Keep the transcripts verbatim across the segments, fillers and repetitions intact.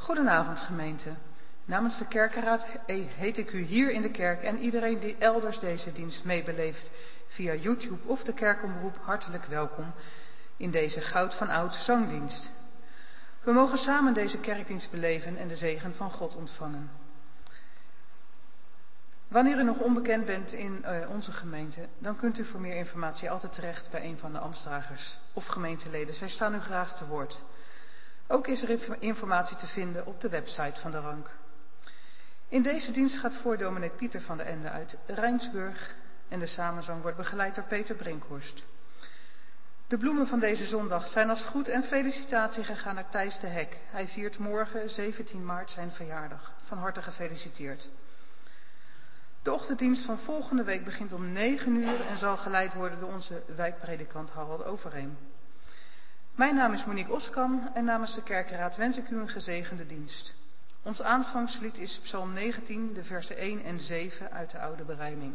Goedenavond gemeente. Namens de kerkenraad heet ik u hier in de kerk en iedereen die elders deze dienst meebeleeft via YouTube of de kerkomroep hartelijk welkom in deze Goud van Oud zangdienst. We mogen samen deze kerkdienst beleven en de zegen van God ontvangen. Wanneer u nog onbekend bent in uh, onze gemeente, dan kunt u voor meer informatie altijd terecht bij een van de ambtsdragers of gemeenteleden. Zij staan u graag te woord. Ook is er informatie te vinden op de website van de Rank. In deze dienst gaat voor dominee Pieter van der Ende uit Rijnsburg en de samenzang wordt begeleid door Peter Brinkhorst. De bloemen van deze zondag zijn als groet en felicitatie gegaan naar Thijs de Hek. Hij viert morgen zeventien maart zijn verjaardag. Van harte gefeliciteerd. De ochtenddienst van volgende week begint om negen uur en zal geleid worden door onze wijkpredikant Harald Overheem. Mijn naam is Monique Oskam en namens de kerkenraad wens ik u een gezegende dienst. Ons aanvangslied is Psalm negentien, de versen één en zeven uit de oude berijming.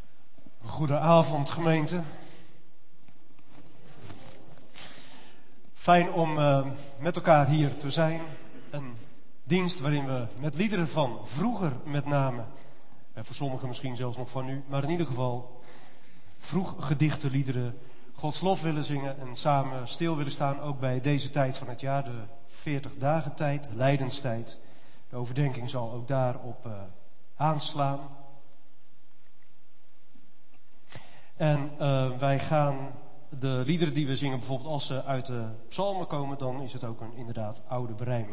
Goedenavond gemeente. Fijn om uh, met elkaar hier te zijn. Een dienst waarin we met liederen van vroeger met name, en voor sommigen misschien zelfs nog van nu, maar in ieder geval vroeg gedichte liederen Gods lof willen zingen en samen stil willen staan, ook bij deze tijd van het jaar, de veertig dagen tijd, de lijdenstijd. De overdenking zal ook daarop uh, aanslaan. En uh, wij gaan de liederen die we zingen, bijvoorbeeld als ze uit de psalmen komen, dan is het ook een inderdaad oude berijming.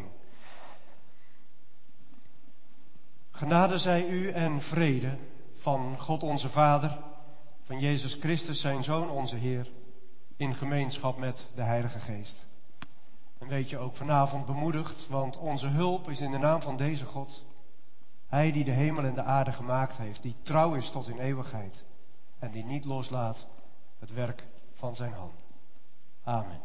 Genade zij u en vrede van God onze Vader, van Jezus Christus zijn Zoon onze Heer, in gemeenschap met de Heilige Geest. En weet je ook vanavond bemoedigd, want onze hulp is in de naam van deze God. Hij die de hemel en de aarde gemaakt heeft, die trouw is tot in eeuwigheid en die niet loslaat het werk van zijn hand. Amen.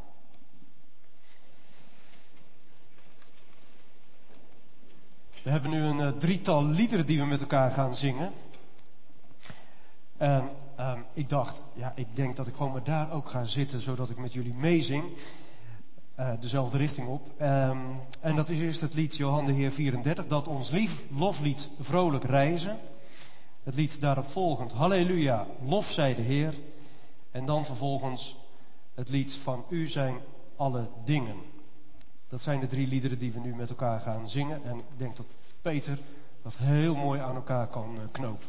We hebben nu een uh, drietal liederen die we met elkaar gaan zingen. En uh, ik dacht, ja, ik denk dat ik gewoon maar daar ook ga zitten, zodat ik met jullie meezing. Uh, dezelfde richting op. Um, en dat is eerst het lied Johan de Heer vierendertig, dat ons lief loflied vrolijk reizen. Het lied daarop volgend, Halleluja, lof zij de Heer. En dan vervolgens het lied van U zijn alle dingen. Dat zijn de drie liederen die we nu met elkaar gaan zingen. En ik denk dat Peter dat heel mooi aan elkaar kan knopen.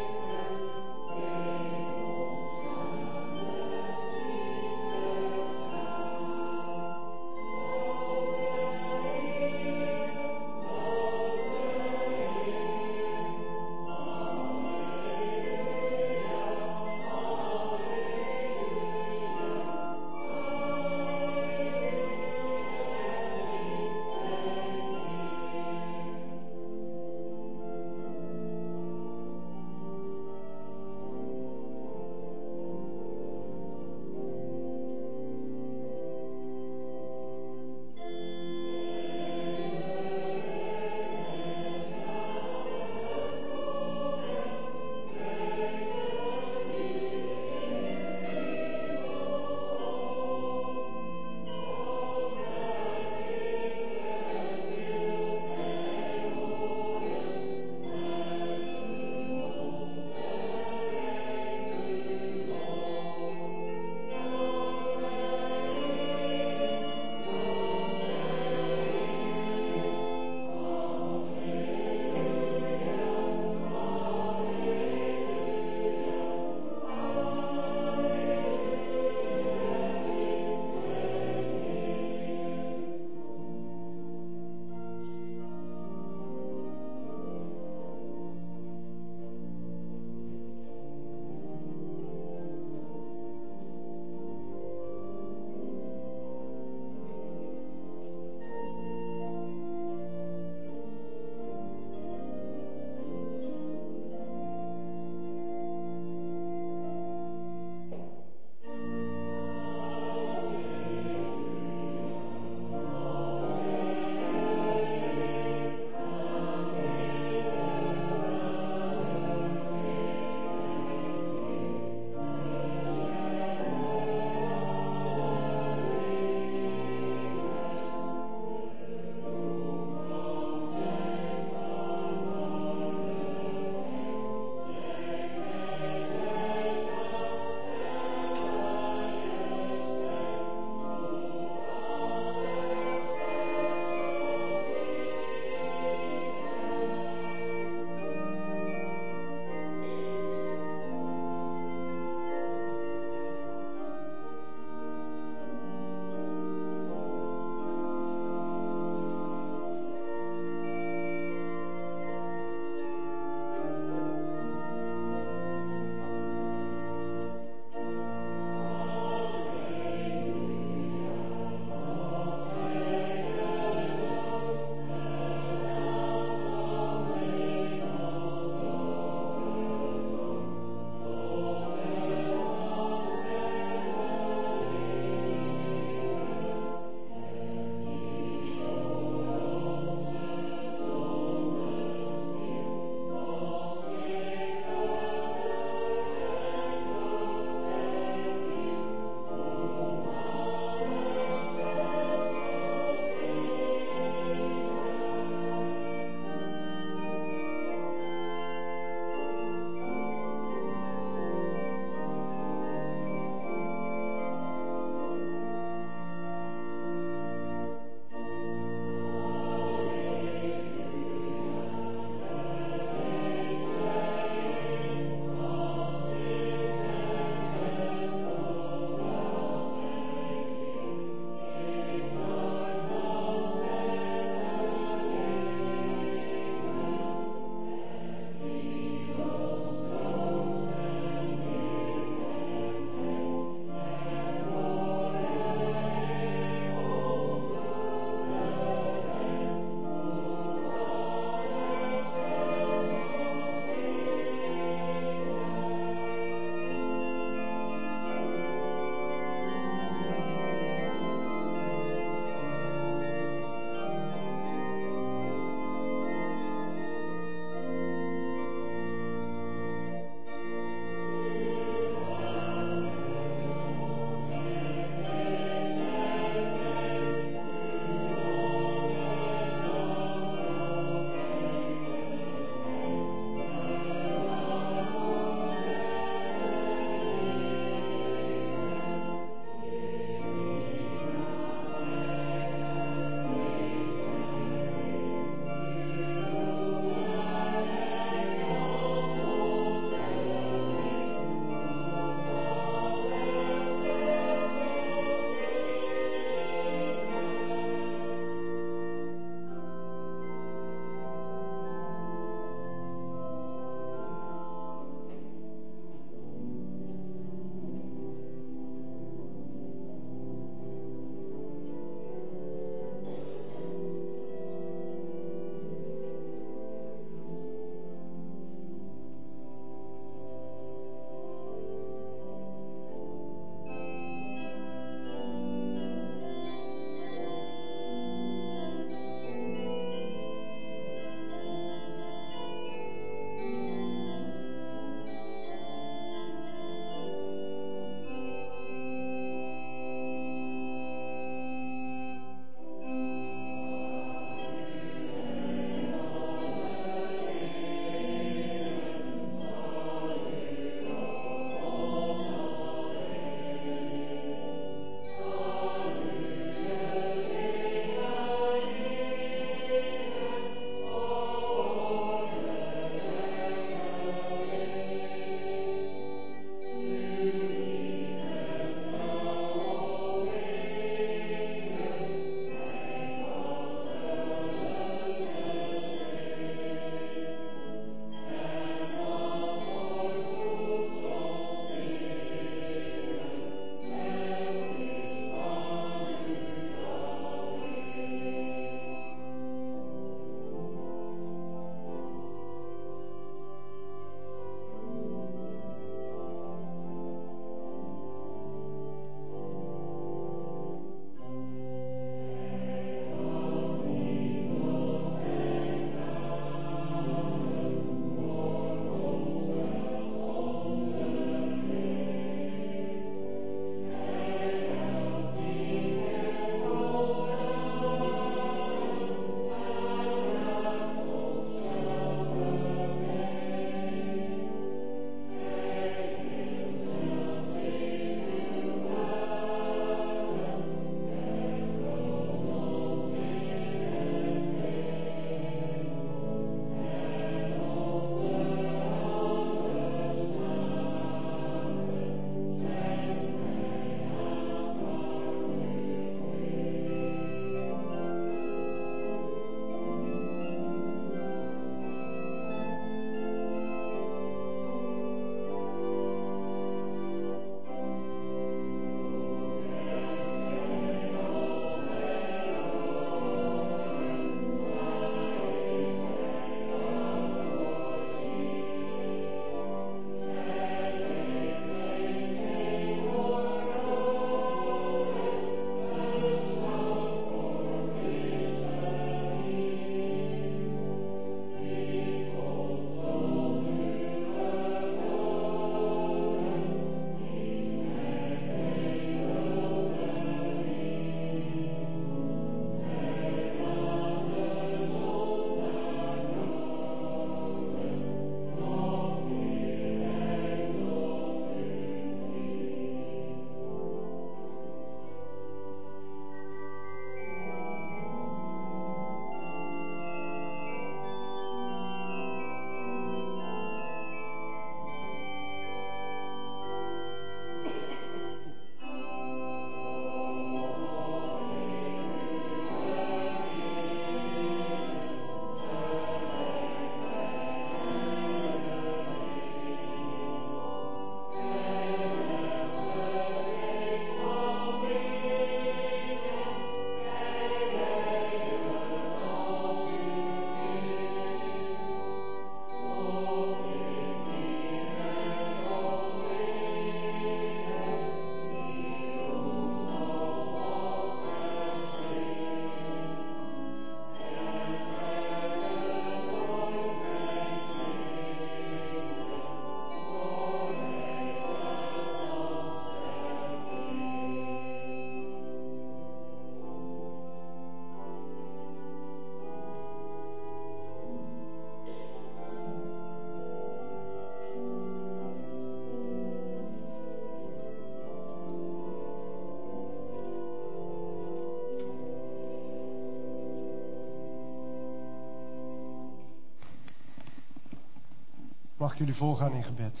Mag ik jullie voorgaan in gebed?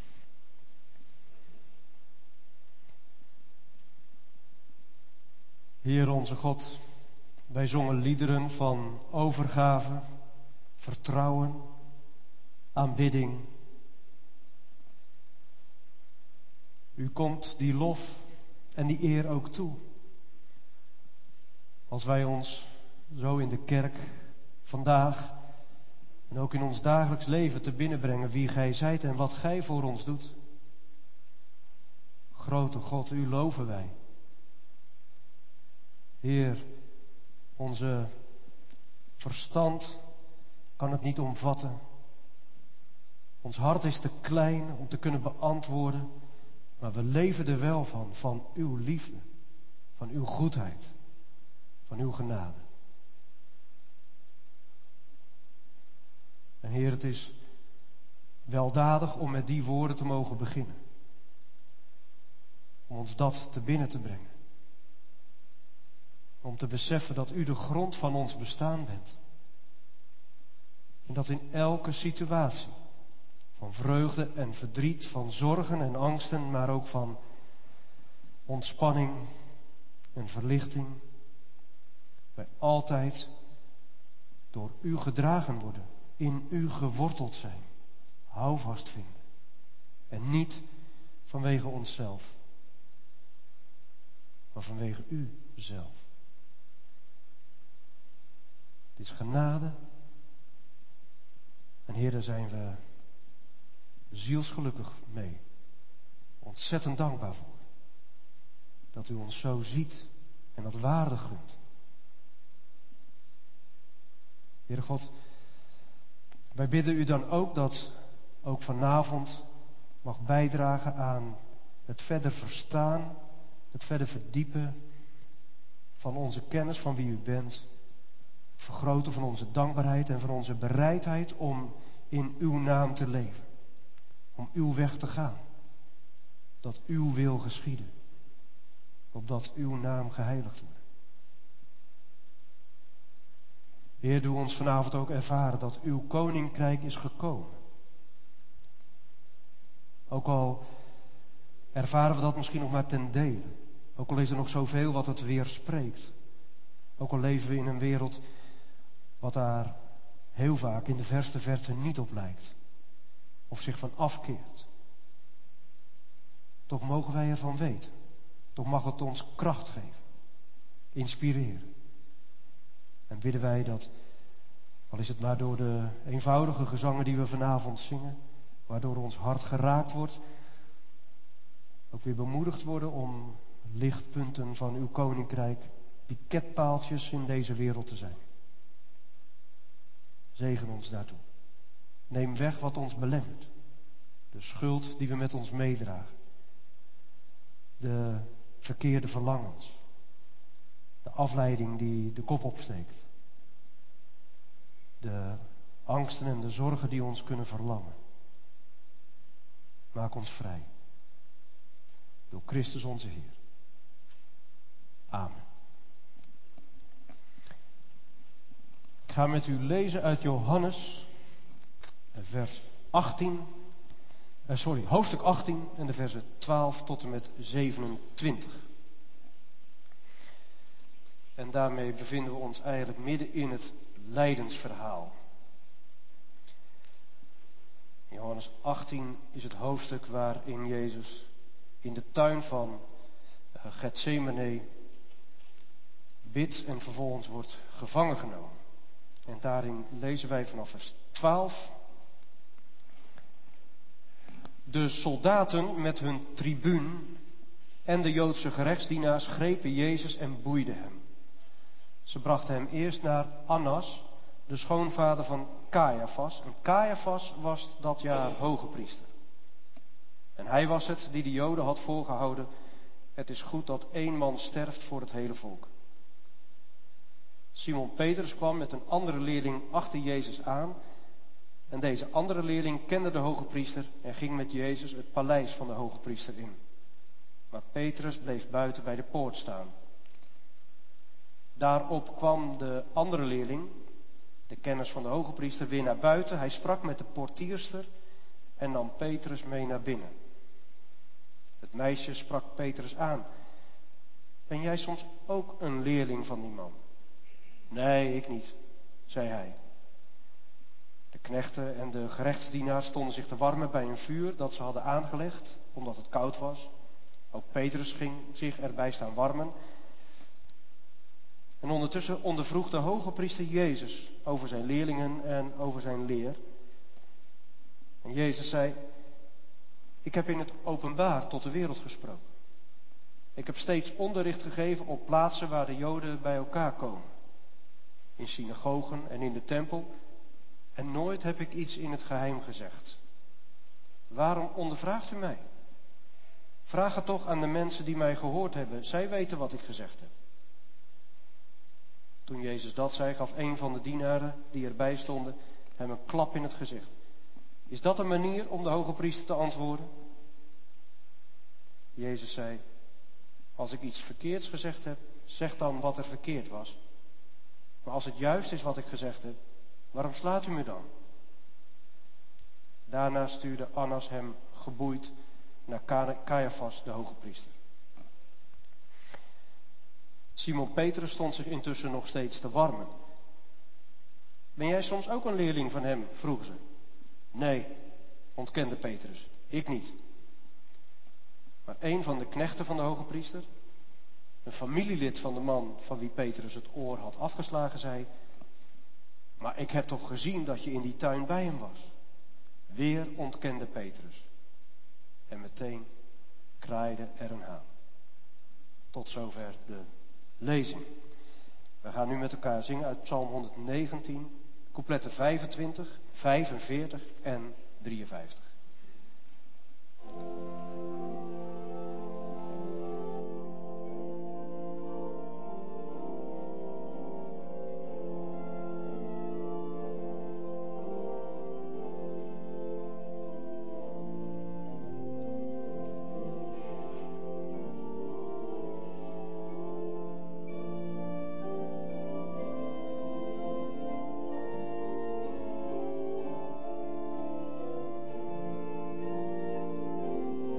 Heer onze God, wij zongen liederen van overgave, vertrouwen, aanbidding. U komt die lof en die eer ook toe. Als wij ons zo in de kerk vandaag en ook in ons dagelijks leven te binnenbrengen wie gij zijt en wat gij voor ons doet. Grote God, u loven wij. Heer, onze verstand kan het niet omvatten. Ons hart is te klein om te kunnen beantwoorden, maar we leven er wel van, van uw liefde, van uw goedheid, van uw genade. En Heer, het is weldadig om met die woorden te mogen beginnen. Om ons dat te binnen te brengen. Om te beseffen dat u de grond van ons bestaan bent. En dat in elke situatie, van vreugde en verdriet, van zorgen en angsten, maar ook van ontspanning en verlichting, wij altijd door u gedragen worden, in u geworteld zijn, houvast vinden. En niet vanwege onszelf, maar vanwege u zelf. Het is genade. En Heer, daar zijn we zielsgelukkig mee. Ontzettend dankbaar voor. Dat u ons zo ziet en dat waardig gunt. Heere God, wij bidden u dan ook dat ook vanavond mag bijdragen aan het verder verstaan, het verder verdiepen van onze kennis van wie u bent. Het vergroten van onze dankbaarheid en van onze bereidheid om in uw naam te leven. Om uw weg te gaan. Dat uw wil geschieden. Opdat uw naam geheiligd wordt. Heer, doe ons vanavond ook ervaren dat uw koninkrijk is gekomen. Ook al ervaren we dat misschien nog maar ten dele. Ook al is er nog zoveel wat het weerspreekt. Ook al leven we in een wereld wat daar heel vaak in de verste verte niet op lijkt. Of zich van afkeert. Toch mogen wij ervan weten. Toch mag het ons kracht geven. Inspireren. En bidden wij dat, al is het maar door de eenvoudige gezangen die we vanavond zingen, waardoor ons hart geraakt wordt, ook weer bemoedigd worden om lichtpunten van uw koninkrijk, piketpaaltjes in deze wereld te zijn. Zegen ons daartoe. Neem weg wat ons belemmert. De schuld die we met ons meedragen. De verkeerde verlangens. De afleiding die de kop opsteekt. De angsten en de zorgen die ons kunnen verlammen. Maak ons vrij. Door Christus onze Heer. Amen. Ik ga met u lezen uit Johannes, vers achttien, eh, sorry, hoofdstuk achttien en de versen twaalf tot en met zevenentwintig. En daarmee bevinden we ons eigenlijk midden in het lijdensverhaal. Johannes achttien is het hoofdstuk waarin Jezus in de tuin van Getsemane bidt en vervolgens wordt gevangen genomen. En daarin lezen wij vanaf vers twaalf. De soldaten met hun tribuun en de Joodse gerechtsdienaars grepen Jezus en boeiden hem. Ze brachten hem eerst naar Annas, de schoonvader van Caiaphas. En Caiaphas was dat jaar hoge priester. En hij was het die de Joden had voorgehouden: het is goed dat één man sterft voor het hele volk. Simon Petrus kwam met een andere leerling achter Jezus aan. En deze andere leerling kende de hoge priester en ging met Jezus het paleis van de hoge priester in. Maar Petrus bleef buiten bij de poort staan. Daarop kwam de andere leerling, de kennis van de hoge priester, weer naar buiten. Hij sprak met de portierster en nam Petrus mee naar binnen. Het meisje sprak Petrus aan. Ben jij soms ook een leerling van die man? Nee, ik niet, zei hij. De knechten en de gerechtsdienaars stonden zich te warmen bij een vuur dat ze hadden aangelegd, omdat het koud was. Ook Petrus ging zich erbij staan warmen. En ondertussen ondervroeg de hoge priester Jezus over zijn leerlingen en over zijn leer. En Jezus zei: ik heb in het openbaar tot de wereld gesproken. Ik heb steeds onderricht gegeven op plaatsen waar de Joden bij elkaar komen. In synagogen en in de tempel. En nooit heb ik iets in het geheim gezegd. Waarom ondervraagt u mij? Vraag het toch aan de mensen die mij gehoord hebben. Zij weten wat ik gezegd heb. Toen Jezus dat zei, gaf een van de dienaren die erbij stonden hem een klap in het gezicht. Is dat een manier om de hoge priester te antwoorden? Jezus zei: als ik iets verkeerds gezegd heb, zeg dan wat er verkeerd was. Maar als het juist is wat ik gezegd heb, waarom slaat u me dan? Daarna stuurde Annas hem geboeid naar Caiaphas, de hoge priester. Simon Petrus stond zich intussen nog steeds te warmen. Ben jij soms ook een leerling van hem? Vroegen ze. Nee, ontkende Petrus, ik niet. Maar een van de knechten van de hoge priester, een familielid van de man van wie Petrus het oor had afgeslagen, zei: maar ik heb toch gezien dat je in die tuin bij hem was. Weer ontkende Petrus. En meteen kraaide er een haan. Tot zover de lezing. We gaan nu met elkaar zingen uit Psalm honderdnegentien, coupletten vijfentwintig, vijfenveertig en drieënvijftig. O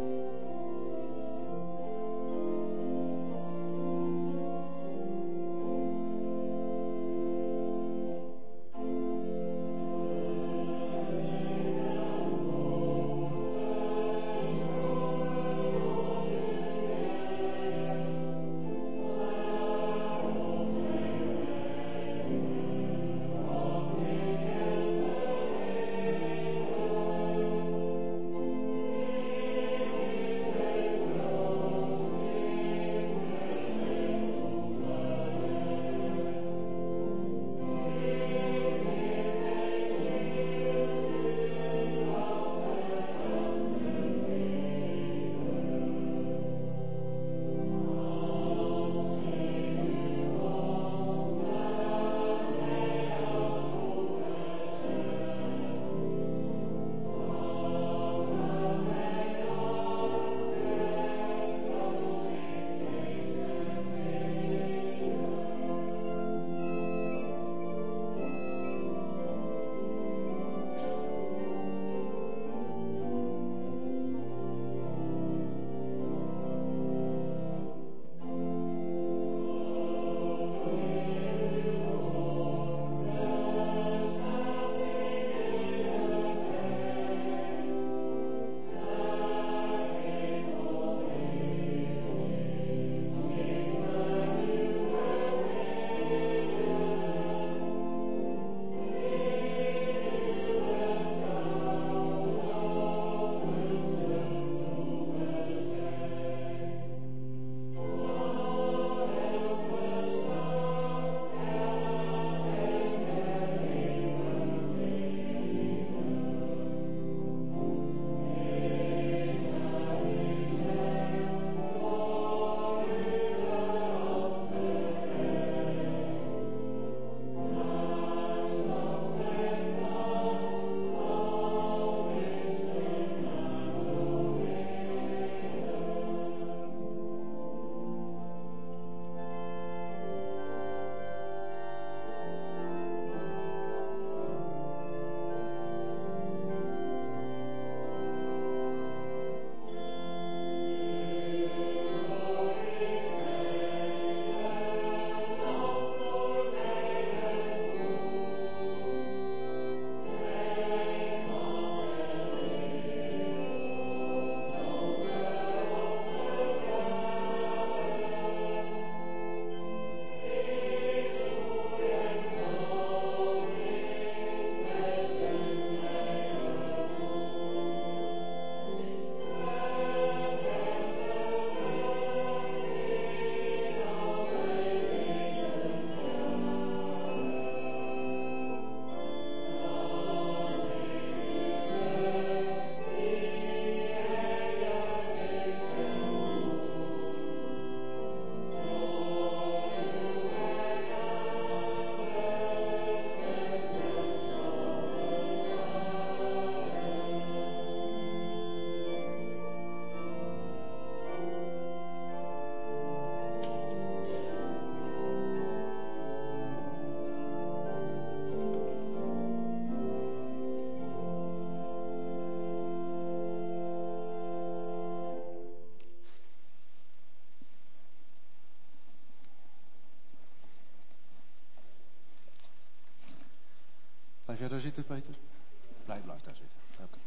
Blijf jij daar zitten, Peter? Blijf, blijf daar zitten. Okay.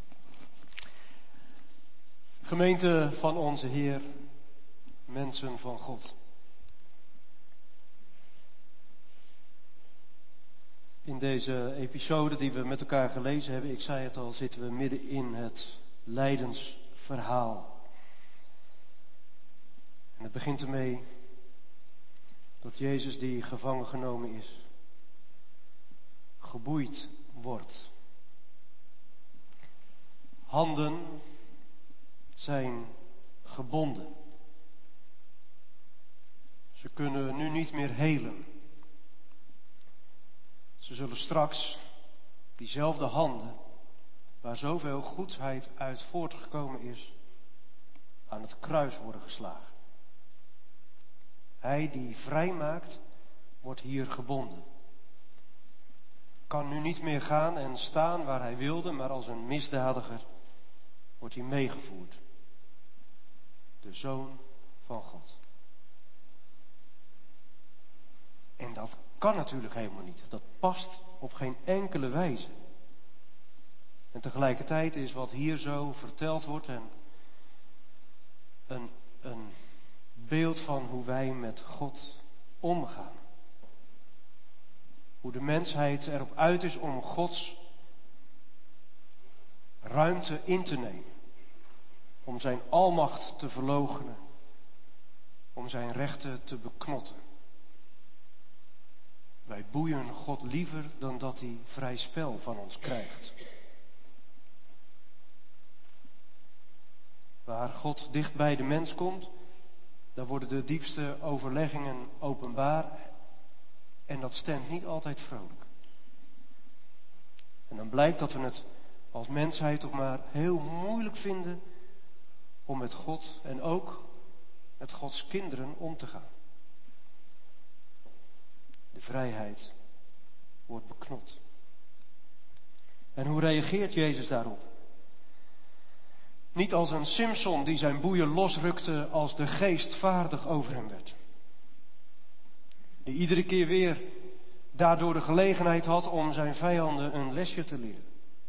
Gemeente van onze Heer, mensen van God. In deze episode die we met elkaar gelezen hebben, ik zei het al, zitten we midden in het lijdensverhaal. En het begint ermee dat Jezus, die gevangen genomen is, geboeid wordt. Handen zijn gebonden. Ze kunnen nu niet meer helen. Ze zullen straks diezelfde handen, waar zoveel goedheid uit voortgekomen is, aan het kruis worden geslagen. Hij die vrijmaakt, wordt hier gebonden. Kan nu niet meer gaan en staan waar hij wilde, maar als een misdadiger wordt hij meegevoerd. De Zoon van God. En dat kan natuurlijk helemaal niet. Dat past op geen enkele wijze. En tegelijkertijd is wat hier zo verteld wordt en een, een beeld van hoe wij met God omgaan. Hoe de mensheid erop uit is om Gods ruimte in te nemen. Om zijn almacht te verloochenen. Om zijn rechten te beknotten. Wij boeien God liever dan dat hij vrij spel van ons krijgt. Waar God dicht bij de mens komt, daar worden de diepste overleggingen openbaar. En dat stemt niet altijd vrolijk. En dan blijkt dat we het als mensheid toch maar heel moeilijk vinden om met God en ook met Gods kinderen om te gaan. De vrijheid wordt beknot. En hoe reageert Jezus daarop? Niet als een Simson die zijn boeien losrukte als de geest vaardig over hem werd. Die iedere keer weer daardoor de gelegenheid had om zijn vijanden een lesje te leren.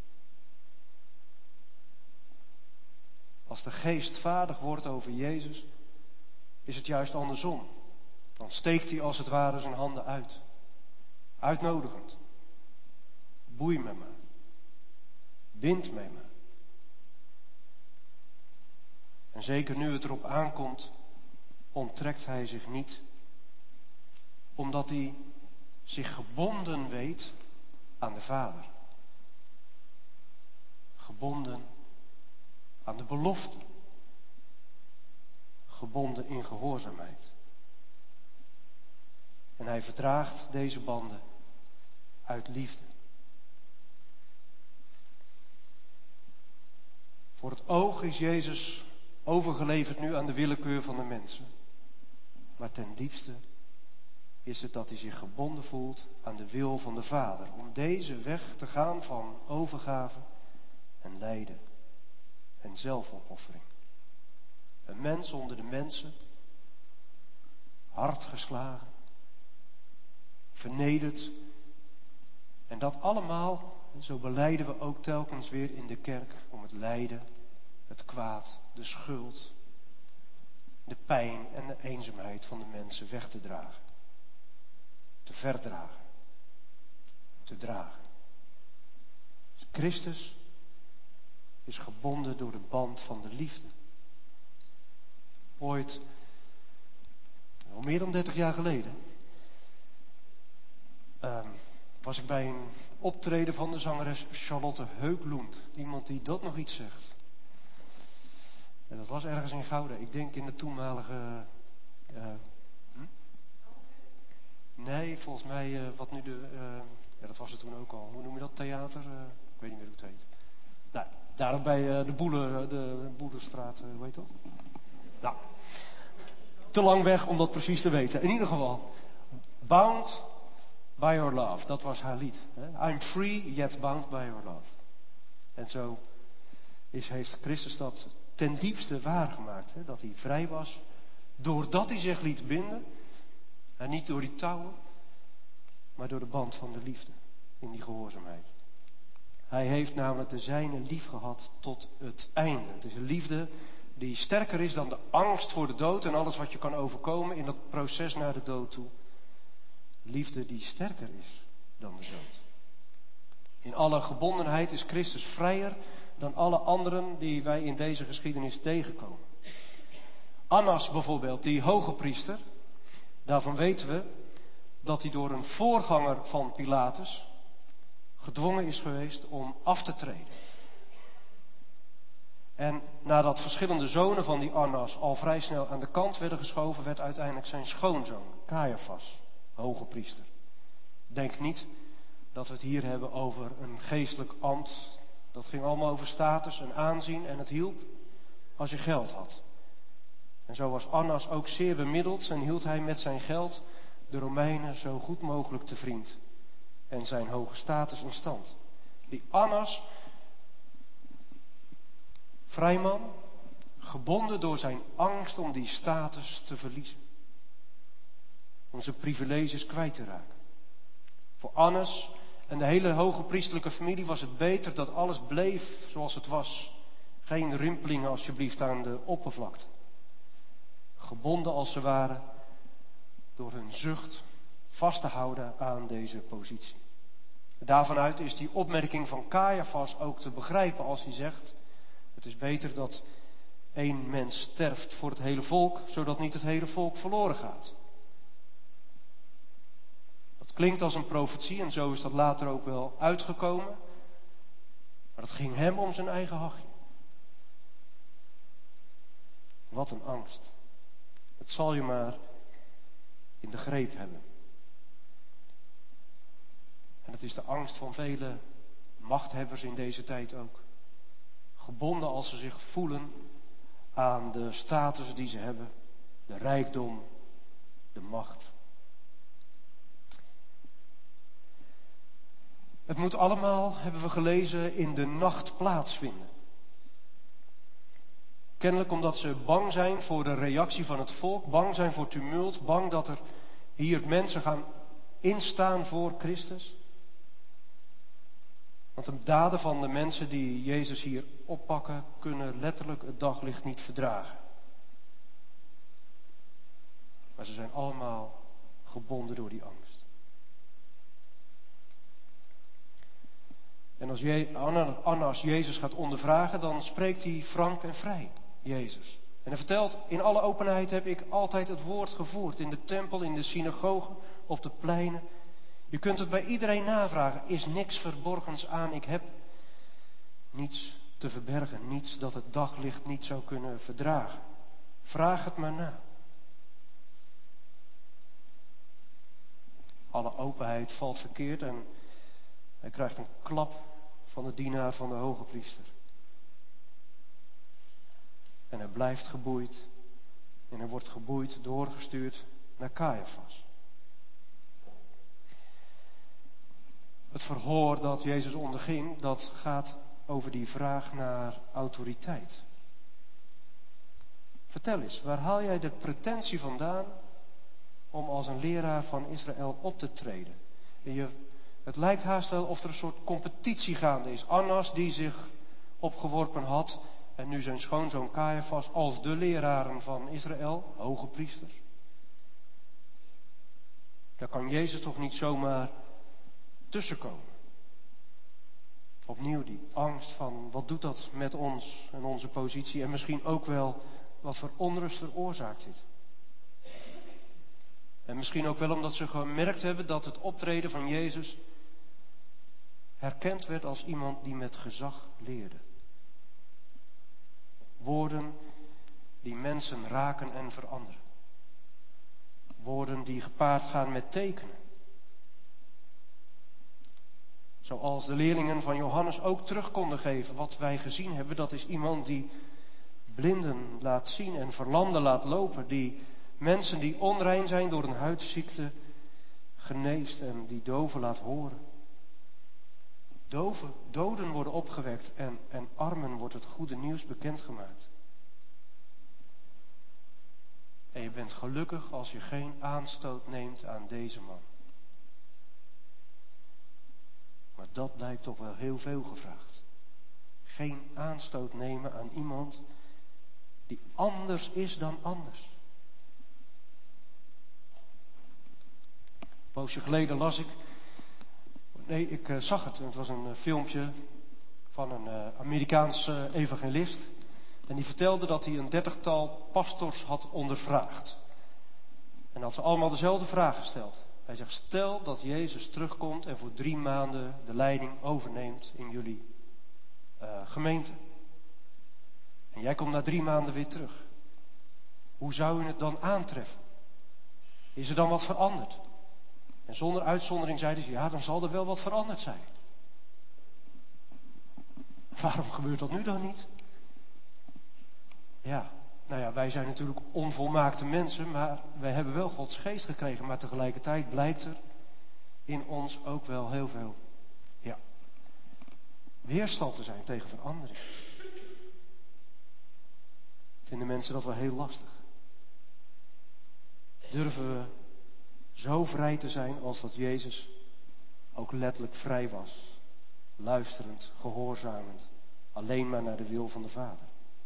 Als de geest vaardig wordt over Jezus, is het juist andersom. Dan steekt hij als het ware zijn handen uit. Uitnodigend. Boei me maar. Bind me maar. En zeker nu het erop aankomt, onttrekt hij zich niet. Omdat hij zich gebonden weet aan de Vader. Gebonden aan de belofte. Gebonden in gehoorzaamheid. En hij verdraagt deze banden uit liefde. Voor het oog is Jezus overgeleverd nu aan de willekeur van de mensen. Maar ten diepste is het dat hij zich gebonden voelt aan de wil van de Vader. Om deze weg te gaan van overgave en lijden en zelfopoffering. Een mens onder de mensen, hard geslagen, vernederd. En dat allemaal, zo belijden we ook telkens weer in de kerk, om het lijden, het kwaad, de schuld, de pijn en de eenzaamheid van de mensen weg te dragen. Te verdragen. Te dragen. Christus is gebonden door de band van de liefde. Ooit, al meer dan dertig jaar geleden, um, was ik bij een optreden van de zangeres Charlotte Heuglund. Iemand die dat nog iets zegt. En dat was ergens in Gouda. Ik denk in de toenmalige... Uh, hm? Nee, volgens mij uh, wat nu de... Uh, ja, dat was het toen ook al. Hoe noem je dat? Theater? Uh, ik weet niet meer hoe het heet. Nou, daar bij uh, de, Boele, de Boelenstraat, uh, hoe heet dat? Nou, te lang weg om dat precies te weten. In ieder geval, Bound by Your Love, dat was haar lied. Hè? I'm free, yet bound by your love. En zo is, heeft Christus dat ten diepste waargemaakt. Hè? Dat hij vrij was, doordat hij zich liet binden. En niet door die touwen, maar door de band van de liefde. in die gehoorzaamheid. Hij heeft namelijk de zijne lief gehad tot het einde. Het is een liefde die sterker is dan de angst voor de dood en alles wat je kan overkomen in dat proces naar de dood toe. Liefde die sterker is dan de dood. In alle gebondenheid is Christus vrijer dan alle anderen die wij in deze geschiedenis tegenkomen. Annas bijvoorbeeld, die hoge priester, daarvan weten we dat hij door een voorganger van Pilatus gedwongen is geweest om af te treden. En nadat verschillende zonen van die Annas al vrij snel aan de kant werden geschoven, werd uiteindelijk zijn schoonzoon, Caiaphas, hoge priester. Denk niet dat we het hier hebben over een geestelijk ambt. Dat ging allemaal over status en aanzien en het hielp als je geld had. En zo was Annas ook zeer bemiddeld en hield hij met zijn geld de Romeinen zo goed mogelijk te vriend en zijn hoge status in stand. Die Annas, vrijman, gebonden door zijn angst om die status te verliezen. Om zijn privileges kwijt te raken. Voor Annas en de hele hoge priesterlijke familie was het beter dat alles bleef zoals het was. Geen rimpelingen alsjeblieft aan de oppervlakte. Gebonden als ze waren door hun zucht vast te houden aan deze positie. Daarvanuit is die opmerking van Caiaphas ook te begrijpen als hij zegt: het is beter dat één mens sterft voor het hele volk, zodat niet het hele volk verloren gaat. Dat klinkt als een profetie en zo is dat later ook wel uitgekomen. Maar het ging hem om zijn eigen hachje. Wat een angst. Het zal je maar in de greep hebben. En het is de angst van vele machthebbers in deze tijd ook. Gebonden als ze zich voelen aan de status die ze hebben, de rijkdom, de macht. Het moet allemaal, hebben we gelezen, in de nacht plaatsvinden. Kennelijk omdat ze bang zijn voor de reactie van het volk, bang zijn voor tumult, bang dat er hier mensen gaan instaan voor Christus. Want de daden van de mensen die Jezus hier oppakken, kunnen letterlijk het daglicht niet verdragen. Maar ze zijn allemaal gebonden door die angst. En als Je- Annas Jezus gaat ondervragen, dan spreekt hij frank en vrij, Jezus. En hij vertelt, in alle openheid heb ik altijd het woord gevoerd. In de tempel, in de synagogen, op de pleinen. Je kunt het bij iedereen navragen. Is niks verborgens aan. Ik heb niets te verbergen. Niets dat het daglicht niet zou kunnen verdragen. Vraag het maar na. Alle openheid valt verkeerd en hij krijgt een klap van de dienaar van de hoge priester. En hij blijft geboeid. En hij wordt geboeid doorgestuurd naar Caiaphas. Het verhoor dat Jezus onderging, dat gaat over die vraag naar autoriteit. Vertel eens, waar haal jij de pretentie vandaan om als een leraar van Israël op te treden? En je, het lijkt haast wel of er een soort competitie gaande is. Annas die zich opgeworpen had en nu zijn schoonzoon Caiaphas als de leraren van Israël, hoge priesters. Daar kan Jezus toch niet zomaar tussenkomen. Opnieuw die angst van wat doet dat met ons en onze positie en misschien ook wel wat voor onrust veroorzaakt dit. En misschien ook wel omdat ze gemerkt hebben dat het optreden van Jezus herkend werd als iemand die met gezag leerde. Woorden die mensen raken en veranderen. Woorden die gepaard gaan met tekenen. Zoals de leerlingen van Johannes ook terug konden geven. Wat wij gezien hebben, dat is iemand die blinden laat zien en verlamden laat lopen. Die mensen die onrein zijn door een huidziekte geneest en die doven laat horen. Doven, doden worden opgewekt en, en armen wordt het goede nieuws bekendgemaakt. En je bent gelukkig als je geen aanstoot neemt aan deze man. Maar dat lijkt toch wel heel veel gevraagd. Geen aanstoot nemen aan iemand die anders is dan anders. Een poosje geleden las ik, nee, ik uh, zag het. Het was een uh, filmpje van een uh, Amerikaans uh, evangelist. En die vertelde dat hij een dertigtal pastors had ondervraagd. En had ze allemaal dezelfde vraag gesteld. Hij zegt, stel dat Jezus terugkomt en voor drie maanden de leiding overneemt in jullie uh, gemeente. En jij komt na drie maanden weer terug. Hoe zou u het dan aantreffen? Is er dan wat veranderd? En zonder uitzondering zeiden ze, ja, dan zal er wel wat veranderd zijn. Waarom gebeurt dat nu dan niet? Ja, nou ja, wij zijn natuurlijk onvolmaakte mensen, maar wij hebben wel Gods geest gekregen. Maar tegelijkertijd blijkt er in ons ook wel heel veel, ja, weerstand te zijn tegen verandering. Vinden mensen dat wel heel lastig? Durven we zo vrij te zijn als dat Jezus ook letterlijk vrij was? Luisterend, gehoorzamend, alleen maar naar de wil van de Vader.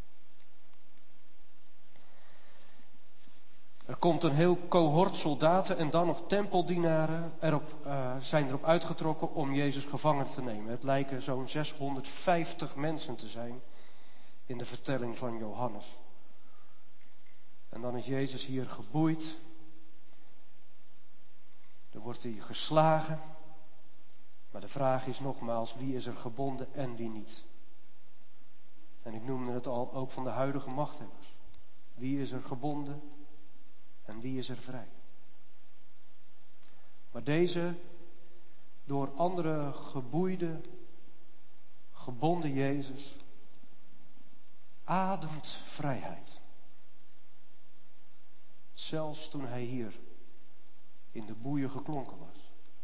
Er komt een heel cohort soldaten en dan nog tempeldienaren erop, uh, zijn erop uitgetrokken om Jezus gevangen te nemen. Het lijken zo'n zeshonderdvijftig mensen te zijn in de vertelling van Johannes. En dan is Jezus hier geboeid. Dan wordt hij geslagen. Maar de vraag is nogmaals, wie is er gebonden en wie niet? En ik noemde het al, ook van de huidige machthebbers. Wie is er gebonden en wie is er vrij? Maar deze door anderen geboeide, gebonden Jezus ademt vrijheid. Zelfs toen hij hier in de boeien geklonken was.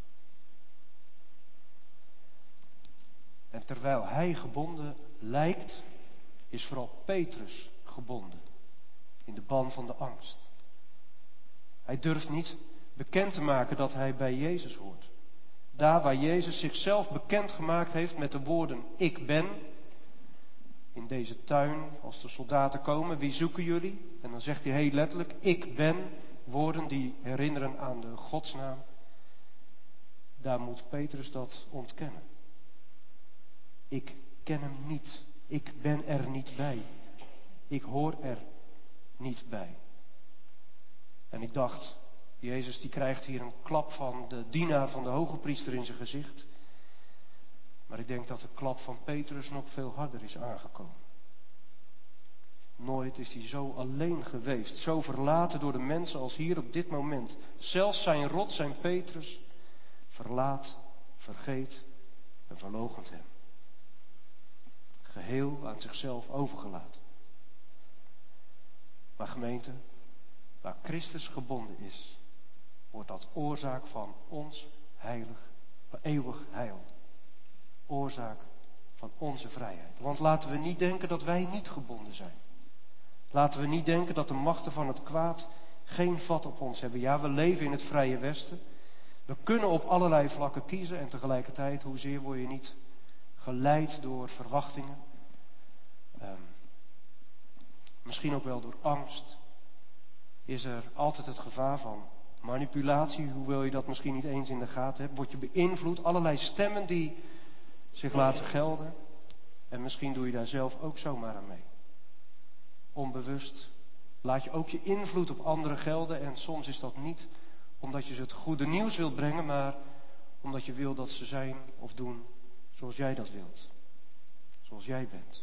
En terwijl hij gebonden lijkt, is vooral Petrus gebonden in de ban van de angst. Hij durft niet bekend te maken dat hij bij Jezus hoort. Daar waar Jezus zichzelf bekend gemaakt heeft met de woorden, ik ben. In deze tuin, als de soldaten komen, wie zoeken jullie? En dan zegt hij heel letterlijk, ik ben. Woorden die herinneren aan de godsnaam. Daar moet Petrus dat ontkennen. Ik ken hem niet. Ik ben er niet bij. Ik hoor er niet bij. En ik dacht, Jezus die krijgt hier een klap van de dienaar van de hoge priester in zijn gezicht. Maar ik denk dat de klap van Petrus nog veel harder is aangekomen. Nooit is hij zo alleen geweest, zo verlaten door de mensen als hier op dit moment. Zelfs zijn rot, zijn Petrus, verlaat, vergeet en verloochent hem. Geheel aan zichzelf overgelaten. Maar gemeente, waar Christus gebonden is, wordt dat oorzaak van ons heilig, eeuwig heil. Oorzaak van onze vrijheid. Want laten we niet denken dat wij niet gebonden zijn. Laten we niet denken dat de machten van het kwaad geen vat op ons hebben. Ja, we leven in het vrije Westen. We kunnen op allerlei vlakken kiezen en tegelijkertijd, hoezeer word je niet geleid door verwachtingen. Um, misschien ook wel door angst. Is er altijd het gevaar van manipulatie, hoewel je dat misschien niet eens in de gaten hebt. Word je beïnvloed, allerlei stemmen die zich laten gelden. En misschien doe je daar zelf ook zomaar aan mee. Onbewust laat je ook je invloed op anderen gelden. En soms is dat niet omdat je ze het goede nieuws wilt brengen, maar omdat je wil dat ze zijn of doen zoals jij dat wilt. Zoals jij bent.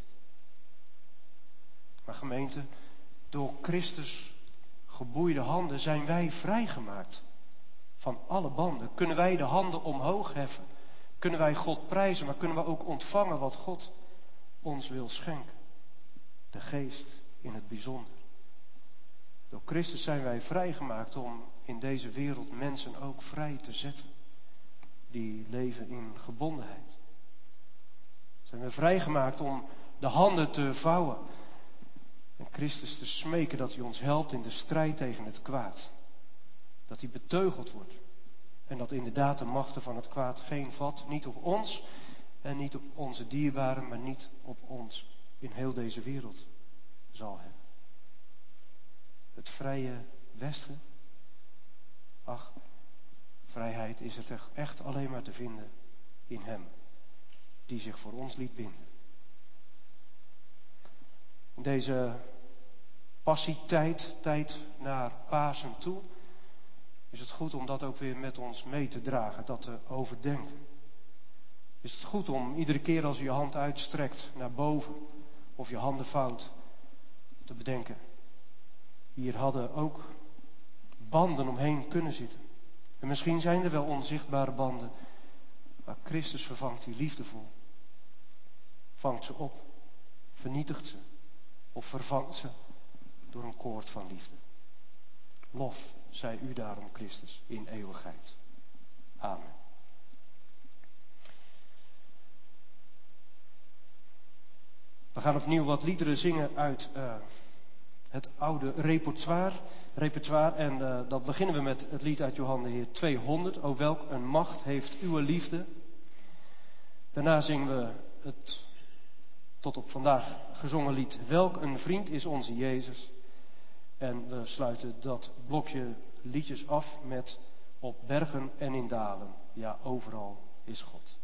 Maar gemeente, door Christus geboeide handen zijn wij vrijgemaakt van alle banden. Kunnen wij de handen omhoog heffen. Kunnen wij God prijzen, maar kunnen we ook ontvangen wat God ons wil schenken. De geest in het bijzonder. Door Christus zijn wij vrijgemaakt om in deze wereld mensen ook vrij te zetten. Die leven in gebondenheid. Zijn we vrijgemaakt om de handen te vouwen. En Christus te smeken dat hij ons helpt in de strijd tegen het kwaad. Dat hij beteugeld wordt. En dat inderdaad de machten van het kwaad geen vat, niet op ons en niet op onze dierbaren, maar niet op ons in heel deze wereld zal hebben. Het vrije Westen, ach, vrijheid is er toch echt alleen maar te vinden in Hem, die zich voor ons liet binden. In deze passietijd, tijd naar Pasen toe, is het goed om dat ook weer met ons mee te dragen, dat te overdenken. Is het goed om iedere keer als u je hand uitstrekt naar boven of je handen vouwt, te bedenken. Hier hadden ook banden omheen kunnen zitten. En misschien zijn er wel onzichtbare banden, maar Christus vervangt die liefdevol. Vangt ze op, vernietigt ze of vervangt ze door een koord van liefde. Lof zij u daarom, Christus, in eeuwigheid. Amen. We gaan opnieuw wat liederen zingen uit uh, het oude repertoire. repertoire en uh, dat beginnen we met het lied uit Johan de Heer tweehonderd. O welk een macht heeft uw liefde. Daarna zingen we het tot op vandaag gezongen lied Welk een vriend is onze Jezus. En we sluiten dat blokje liedjes af met Op bergen en in dalen, ja overal is God.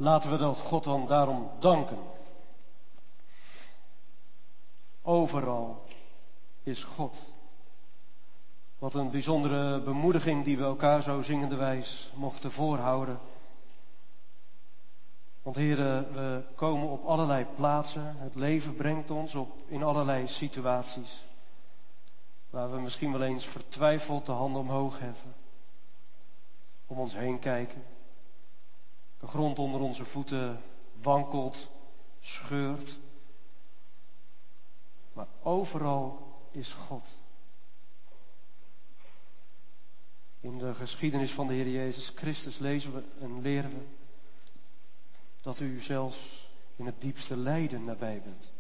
Laten we dan God dan daarom danken. Overal is God. Wat een bijzondere bemoediging die we elkaar zo zingenderwijs mochten voorhouden. Want heren, we komen op allerlei plaatsen. Het leven brengt ons op in allerlei situaties. Waar we misschien wel eens vertwijfeld de handen omhoog heffen. Om ons heen kijken. De grond onder onze voeten wankelt, scheurt. Maar overal is God. In de geschiedenis van de Heer Jezus Christus lezen we en leren we dat u zelfs in het diepste lijden nabij bent.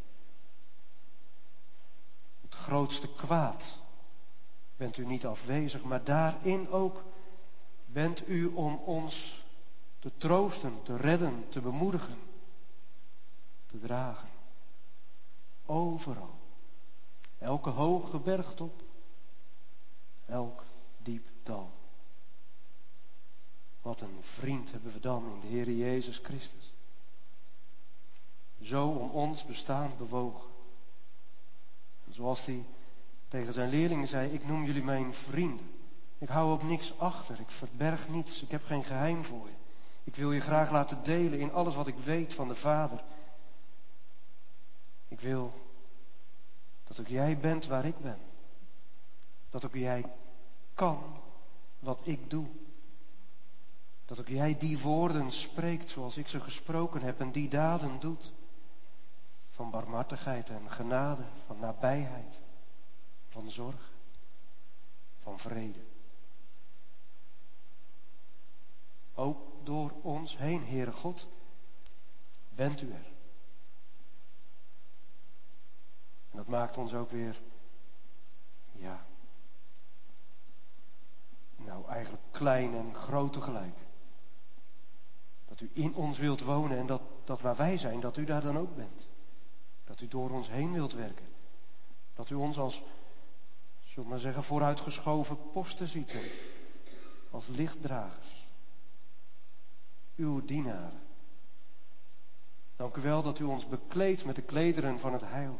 Het grootste kwaad bent u niet afwezig, maar daarin ook bent u om ons te troosten, te redden, te bemoedigen, te dragen. Overal. Elke hoge bergtop, elk diep dal. Wat een vriend hebben we dan in de Heer Jezus Christus. Zo om ons bestaan bewogen. En zoals hij tegen zijn leerlingen zei, ik noem jullie mijn vrienden. Ik hou ook niks achter, ik verberg niets, ik heb geen geheim voor je. Ik wil je graag laten delen in alles wat ik weet van de Vader. Ik wil dat ook jij bent waar ik ben. Dat ook jij kan wat ik doe. Dat ook jij die woorden spreekt zoals ik ze gesproken heb en die daden doet. Van barmhartigheid en genade, van nabijheid, van zorg, van vrede. Ook door ons heen, Heere God, bent u er. En dat maakt ons ook weer, ja, nou eigenlijk klein en groot tegelijk. Dat u in ons wilt wonen en dat, dat waar wij zijn, dat u daar dan ook bent. Dat u door ons heen wilt werken. Dat u ons als, zullen we maar zeggen, vooruitgeschoven posten ziet. En als lichtdragers. Uw dienaren. Dank u wel dat u ons bekleedt met de klederen van het heil.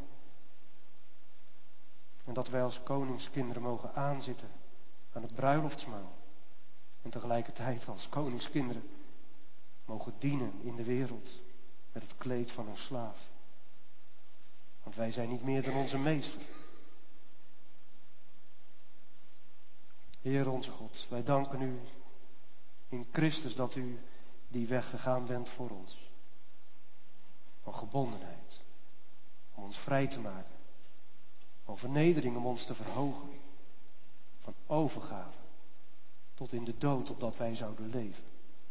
En dat wij als koningskinderen mogen aanzitten aan het bruiloftsmaal. En tegelijkertijd als koningskinderen mogen dienen in de wereld met het kleed van een slaaf. Want wij zijn niet meer dan onze meester. Heer onze God, wij danken u in Christus dat u die weg gegaan bent voor ons. Van gebondenheid, om ons vrij te maken. Van vernedering om ons te verhogen. Van overgave tot in de dood opdat wij zouden leven.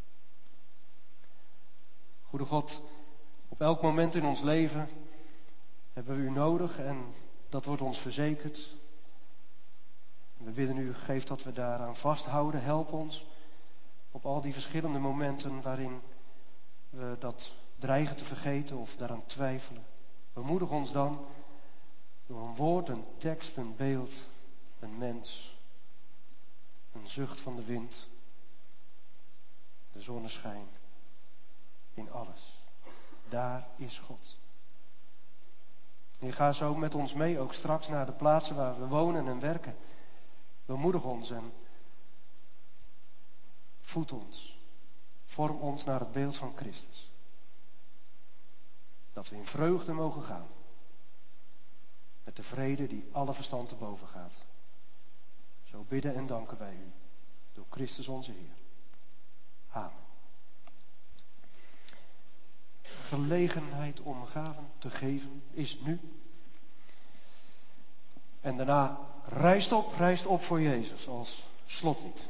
Goede God, op elk moment in ons leven hebben we u nodig en dat wordt ons verzekerd. We bidden u, geef dat we daaraan vasthouden. Help ons op al die verschillende momenten waarin we dat dreigen te vergeten of daaraan twijfelen. Bemoedig ons dan door een woord, een tekst, een beeld, een mens, een zucht van de wind, de zonneschijn, in alles. Daar is God. En ga zo met ons mee, ook straks naar de plaatsen waar we wonen en werken. Bemoedig ons en voed ons. Vorm ons naar het beeld van Christus. Dat we in vreugde mogen gaan. Met de vrede die alle verstand te boven gaat. Zo bidden en danken wij u. Door Christus onze Heer. Amen. Gelegenheid om gaven te geven is nu. En daarna rijst op, rijst op voor Jezus als slotlied.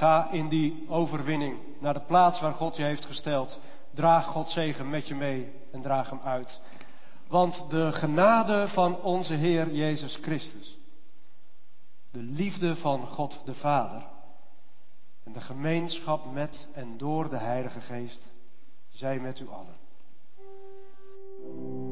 Ga in die overwinning naar de plaats waar God je heeft gesteld. Draag Gods zegen met je mee en draag hem uit. Want de genade van onze Heer Jezus Christus, de liefde van God de Vader en de gemeenschap met en door de Heilige Geest, zij met u allen.